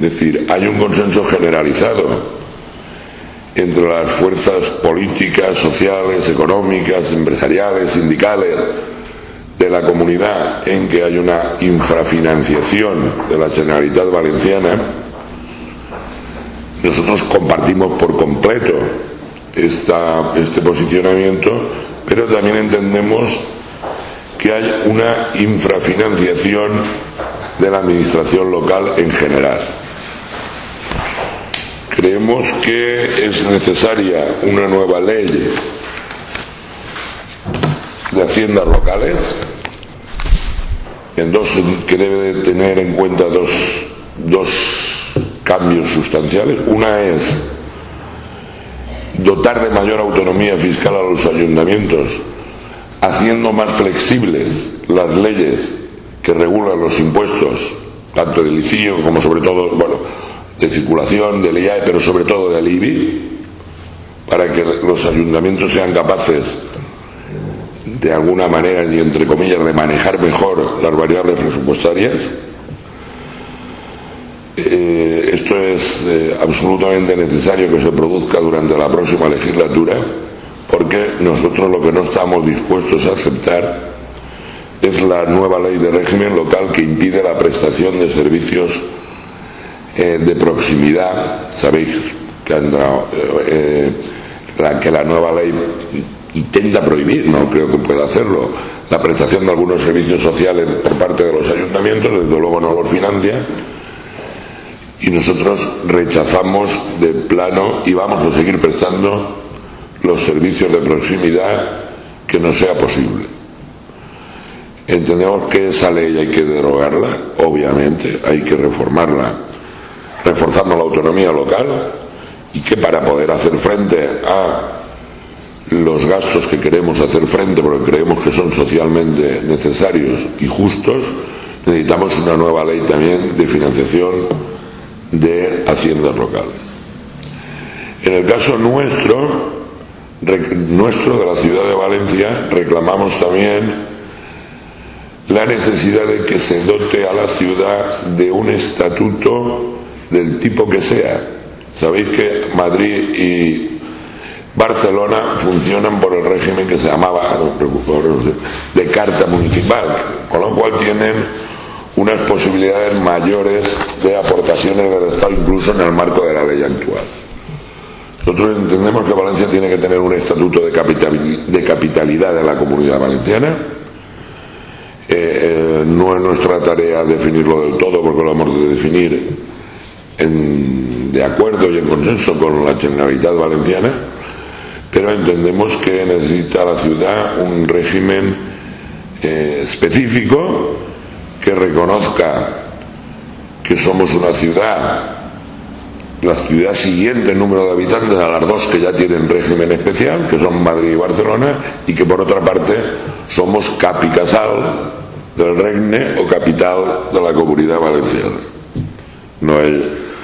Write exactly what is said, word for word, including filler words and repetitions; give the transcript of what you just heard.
Es decir, hay un consenso generalizado entre las fuerzas políticas, sociales, económicas, empresariales, sindicales de la comunidad en que hay una infrafinanciación de la Generalitat Valenciana. Nosotros compartimos por completo esta, este posicionamiento, pero también entendemos que hay una infrafinanciación de la administración local en general. Creemos que es necesaria una nueva ley de haciendas locales en dos, que debe de tener en cuenta dos, dos cambios sustanciales. Una es dotar de mayor autonomía fiscal a los ayuntamientos, haciendo más flexibles las leyes que regulan los impuestos, tanto del I C I O como sobre todo, bueno, de circulación, del I A E, pero sobre todo del I B I, para que los ayuntamientos sean capaces de alguna manera y entre comillas de manejar mejor las variables presupuestarias. Eh, esto es eh, absolutamente necesario que se produzca durante la próxima legislatura, porque nosotros lo que no estamos dispuestos a aceptar es la nueva ley de régimen local que impide la prestación de servicios eh, de proximidad. Sabéis que, anda, eh, la, que la nueva ley intenta prohibir, no creo que pueda hacerlo, la prestación de algunos servicios sociales por parte de los ayuntamientos. Desde luego no los financia, y nosotros rechazamos de plano y vamos a seguir prestando los servicios de proximidad que nos sea posible. Entendemos que esa ley hay que derogarla, obviamente, hay que reformarla, reforzando la autonomía local, y que para poder hacer frente a los gastos que queremos hacer frente, porque creemos que son socialmente necesarios y justos, necesitamos una nueva ley también de financiación de haciendas locales. En el caso nuestro, nuestro de la ciudad de Valencia, reclamamos también la necesidad de que se dote a la ciudad de un estatuto del tipo que sea. Sabéis que Madrid y Barcelona funcionan por el régimen que se llamaba de carta municipal, con lo cual tienen unas posibilidades mayores de aportaciones del Estado, incluso en el marco de la ley actual. Nosotros entendemos que Valencia tiene que tener un estatuto de, capital, de capitalidad de la Comunidad Valenciana. Eh, eh, no es nuestra tarea definirlo del todo, porque lo hemos de definir en, de acuerdo y en consenso con la Generalitat Valenciana, pero entendemos que necesita la ciudad un régimen eh, específico que reconozca que somos una ciudad, la ciudad siguiente en número de habitantes a las dos que ya tienen régimen especial, que son Madrid y Barcelona, y que por otra parte somos capi casal del regne o capital de la Comunidad Valenciana. No es